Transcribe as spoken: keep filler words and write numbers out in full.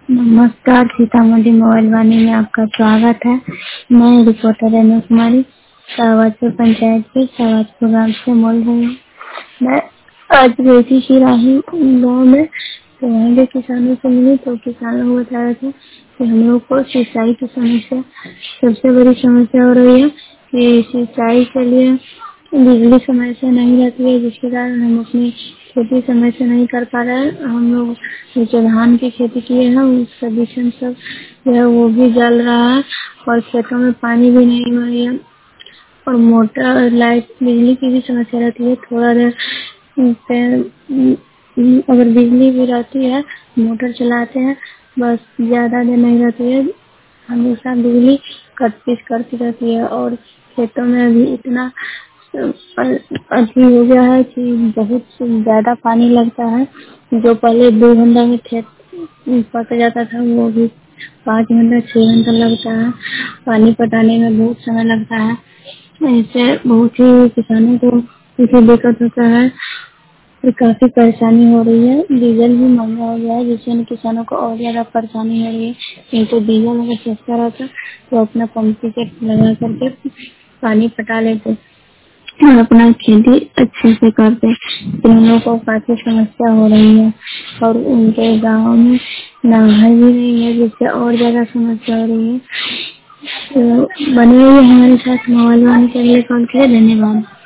नमस्कार, सीतामढ़ी मोबाइल वाणी में आपका स्वागत है। मैं रिपोर्टर रेणु कुमारी शाहबाजपुर पंचायत के शाहबाजपुर गाँव से बोल रही हूँ। मैं आज बेटी की राही गाँव में तो वहाँ के किसानों से मिली तो किसानों को बता रहे थे कि हम लोग को सिंचाई की समस्या सबसे बड़ी समस्या हो रही है कि सिंचाई के लिए बिजली समय से नहीं रहती है, जिसके कारण हम अपनी खेती समय से नहीं कर पा रहे हैं। हम लोग जो धान की खेती किए हैं उसका बीजन सब जो है वो भी जल रहा है और खेतों में पानी भी नहीं हो रही है और मोटर लाइट बिजली की भी समस्या रहती है। थोड़ा देर पे अगर बिजली भी रहती है मोटर चलाते हैं, बस ज्यादा देर नहीं रहती है, हमेशा बिजली कट पीट करती रहती है और खेतों में अभी इतना अभी हो गया है कि बहुत ज्यादा पानी लगता है। जो पहले दो घंटा में खेत पक जाता था वो भी पाँच घंटा छह घंटा लगता है। पानी पटाने में बहुत समय लगता है। ऐसे बहुत ही किसानों को इसे दिक्कत होता है और काफी परेशानी हो रही है। डीजल भी महंगा हो गया है जिससे किसानों को और ज्यादा परेशानी हो रही है। नहीं तो डीजल अगर सस्ता रहता तो अपना पंप सेट लगा करके पानी पटा लेते और अपना खेती अच्छे से करते। तो हम लोग को काफी समस्या हो रही है और उनके गांव में नहर भी नहीं है जिससे और ज्यादा समस्या हो रही है। तो बने हुए हमारे साथ मोबाइल वाणी के लिए कॉल किया, धन्यवाद।